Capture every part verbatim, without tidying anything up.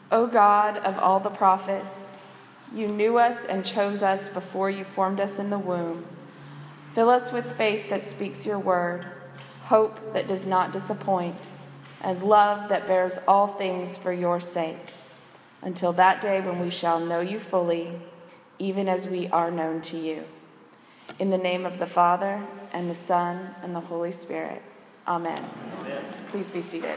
O God of all the prophets, you knew us and chose us before you formed us in the womb. Fill us with faith that speaks your word, hope that does not disappoint, and love that bears all things for your sake, until that day when we shall know you fully, even as we are known to you. In the name of the Father, and the Son, and the Holy Spirit. Amen. Amen. Please be seated.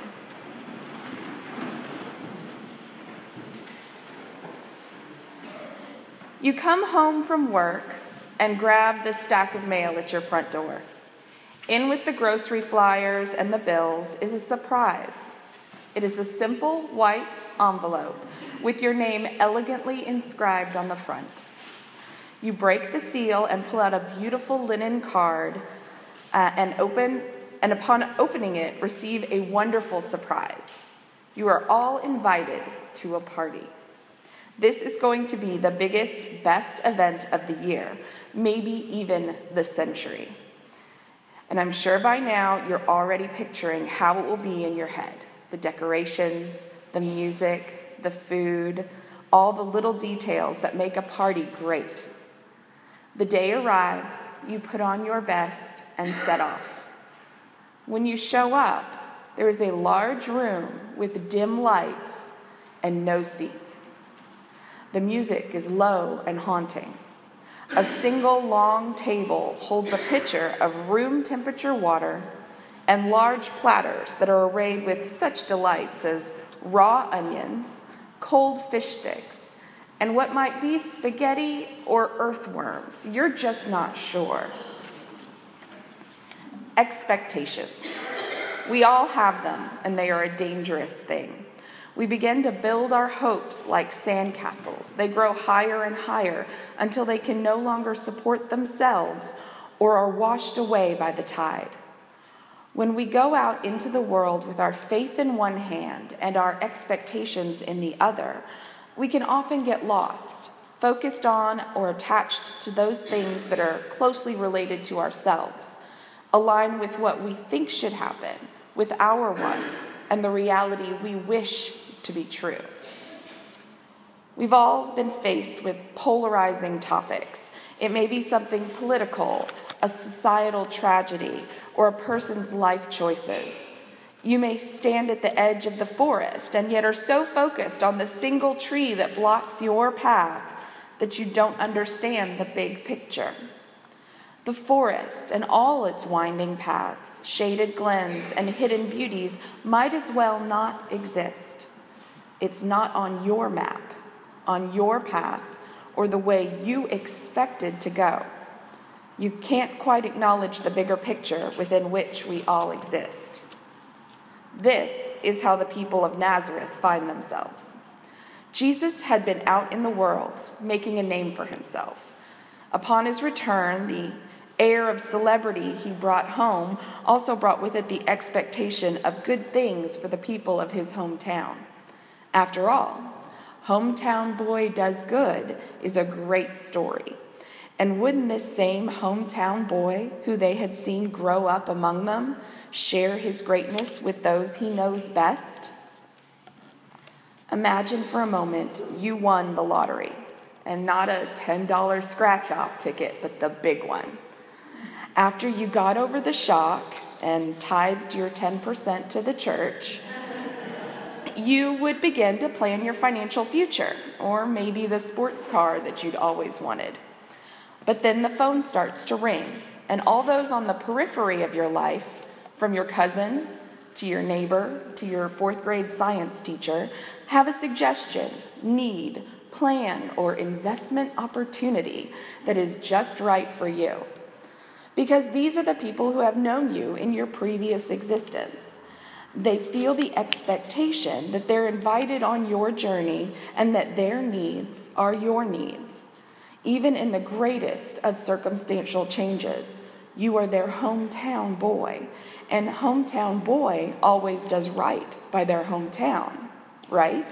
You come home from work and grab the stack of mail at your front door. In with the grocery flyers and the bills is a surprise. It is a simple white envelope with your name elegantly inscribed on the front. You break the seal and pull out a beautiful linen card uh, and open, and upon opening it, receive a wonderful surprise. You are all invited to a party. This is going to be the biggest, best event of the year, maybe even the century. And I'm sure by now you're already picturing how it will be in your head. The decorations, the music, the food, all the little details that make a party great. The day arrives, you put on your best and set off. When you show up, there is a large room with dim lights and no seats. The music is low and haunting. A single long table holds a pitcher of room temperature water and large platters that are arrayed with such delights as raw onions, cold fish sticks, and what might be spaghetti or earthworms. You're just not sure. Expectations. We all have them, and they are a dangerous thing. We begin to build our hopes like sandcastles. They grow higher and higher until they can no longer support themselves or are washed away by the tide. When we go out into the world with our faith in one hand and our expectations in the other, we can often get lost, focused on or attached to those things that are closely related to ourselves, align with what we think should happen, with our wants and the reality we wish to be true. We've all been faced with polarizing topics. It may be something political, a societal tragedy, or a person's life choices. You may stand at the edge of the forest and yet are so focused on the single tree that blocks your path that you don't understand the big picture. The forest and all its winding paths, shaded glens, and hidden beauties might as well not exist. It's not on your map, on your path, or the way you expected to go. You can't quite acknowledge the bigger picture within which we all exist. This is how the people of Nazareth find themselves. Jesus had been out in the world, making a name for himself. Upon his return, the air of celebrity he brought home also brought with it the expectation of good things for the people of his hometown. After all, Hometown Boy Does Good is a great story. And wouldn't this same hometown boy, who they had seen grow up among them, share his greatness with those he knows best? Imagine for a moment you won the lottery, and not a ten dollars scratch-off ticket, but the big one. After you got over the shock and tithed your ten percent to the church, you would begin to plan your financial future, or maybe the sports car that you'd always wanted. But then the phone starts to ring, and all those on the periphery of your life, from your cousin to your neighbor to your fourth grade science teacher, have a suggestion, need, plan, or investment opportunity that is just right for you. Because these are the people who have known you in your previous existence. They feel the expectation that they're invited on your journey and that their needs are your needs. Even in the greatest of circumstantial changes, you are their hometown boy, and hometown boy always does right by their hometown, right?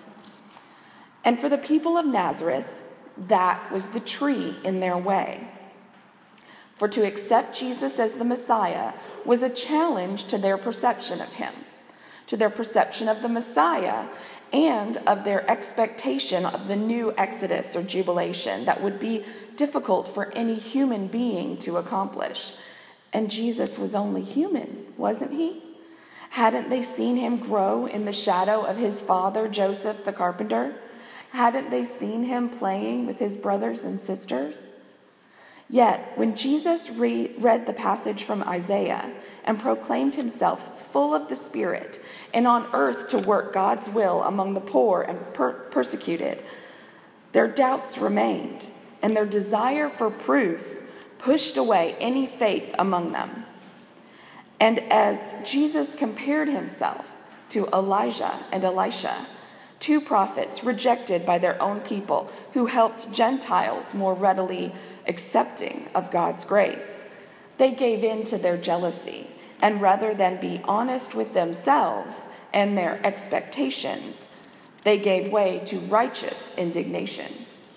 And for the people of Nazareth, that was the tree in their way. For to accept Jesus as the Messiah was a challenge to their perception of him, to their perception of the Messiah, and of their expectation of the new exodus or jubilation that would be difficult for any human being to accomplish. And Jesus was only human, wasn't he? Hadn't they seen him grow in the shadow of his father, Joseph the carpenter? Hadn't they seen him playing with his brothers and sisters? Yet, when Jesus re- read the passage from Isaiah and proclaimed himself full of the Spirit and on earth to work God's will among the poor and per- persecuted, their doubts remained, and their desire for proof pushed away any faith among them. And as Jesus compared himself to Elijah and Elisha, two prophets rejected by their own people who helped Gentiles more readily accepting of God's grace, they gave in to their jealousy, and rather than be honest with themselves and their expectations, they gave way to righteous indignation.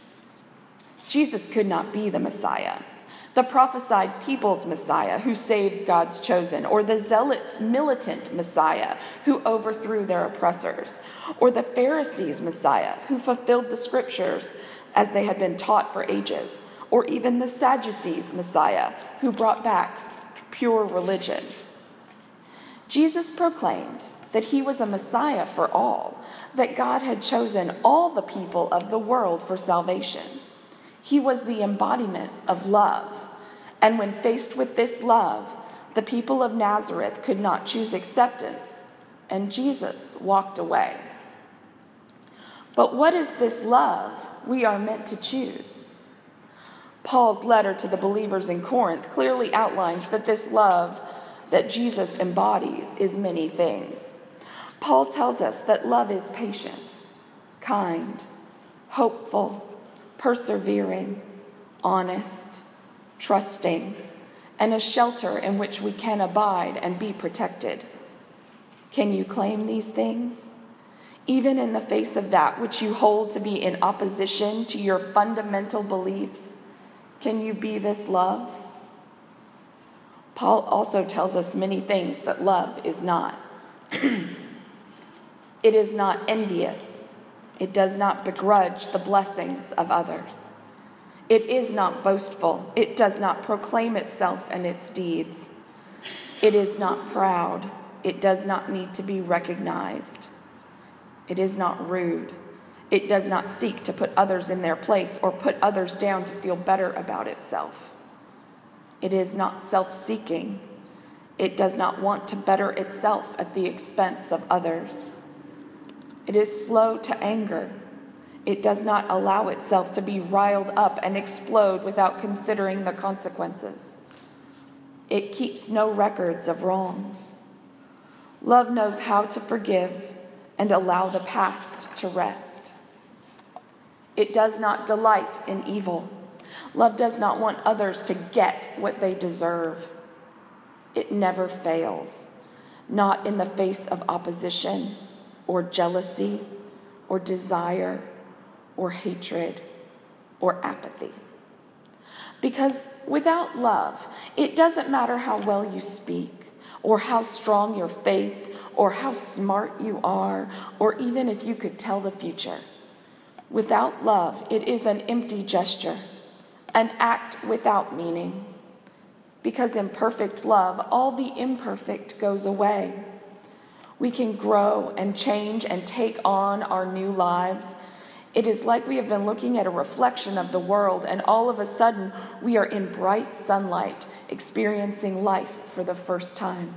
Jesus could not be the Messiah, the prophesied people's Messiah who saves God's chosen, or the zealots' militant Messiah who overthrew their oppressors, or the Pharisees' Messiah who fulfilled the scriptures as they had been taught for ages, or even the Sadducees' Messiah who brought back pure religion. Jesus proclaimed that he was a Messiah for all, that God had chosen all the people of the world for salvation. He was the embodiment of love. And when faced with this love, the people of Nazareth could not choose acceptance, and Jesus walked away. But what is this love we are meant to choose? Paul's letter to the believers in Corinth clearly outlines that this love that Jesus embodies is many things. Paul tells us that love is patient, kind, hopeful, persevering, honest, trusting, and a shelter in which we can abide and be protected. Can you claim these things? Even in the face of that which you hold to be in opposition to your fundamental beliefs, can you be this love? Paul also tells us many things that love is not. It is not envious. It does not begrudge the blessings of others. It is not boastful. It does not proclaim itself and its deeds. It is not proud. It does not need to be recognized. It is not rude. It does not seek to put others in their place or put others down to feel better about itself. It is not self-seeking. It does not want to better itself at the expense of others. It is slow to anger. It does not allow itself to be riled up and explode without considering the consequences. It keeps no records of wrongs. Love knows how to forgive and allow the past to rest. It does not delight in evil. Love does not want others to get what they deserve. It never fails, not in the face of opposition or jealousy or desire or hatred or apathy. Because without love, it doesn't matter how well you speak or how strong your faith or how smart you are or even if you could tell the future. Without love, it is an empty gesture, an act without meaning. Because in perfect love, all the imperfect goes away. We can grow and change and take on our new lives. It is like we have been looking at a reflection of the world, and all of a sudden, we are in bright sunlight, experiencing life for the first time.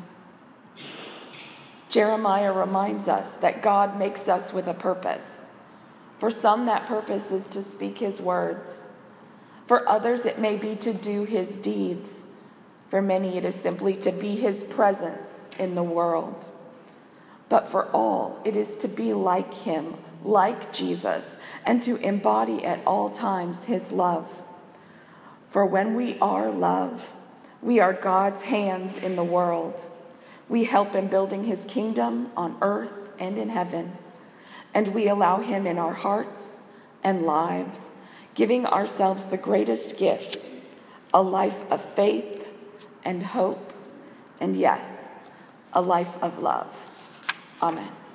Jeremiah reminds us that God makes us with a purpose. For some, that purpose is to speak his words. For others, it may be to do his deeds. For many, it is simply to be his presence in the world. But for all, it is to be like him, like Jesus, and to embody at all times his love. For when we are love, we are God's hands in the world. We help in building his kingdom on earth and in heaven. And we allow him in our hearts and lives, giving ourselves the greatest gift, a life of faith and hope, and yes, a life of love. Amen.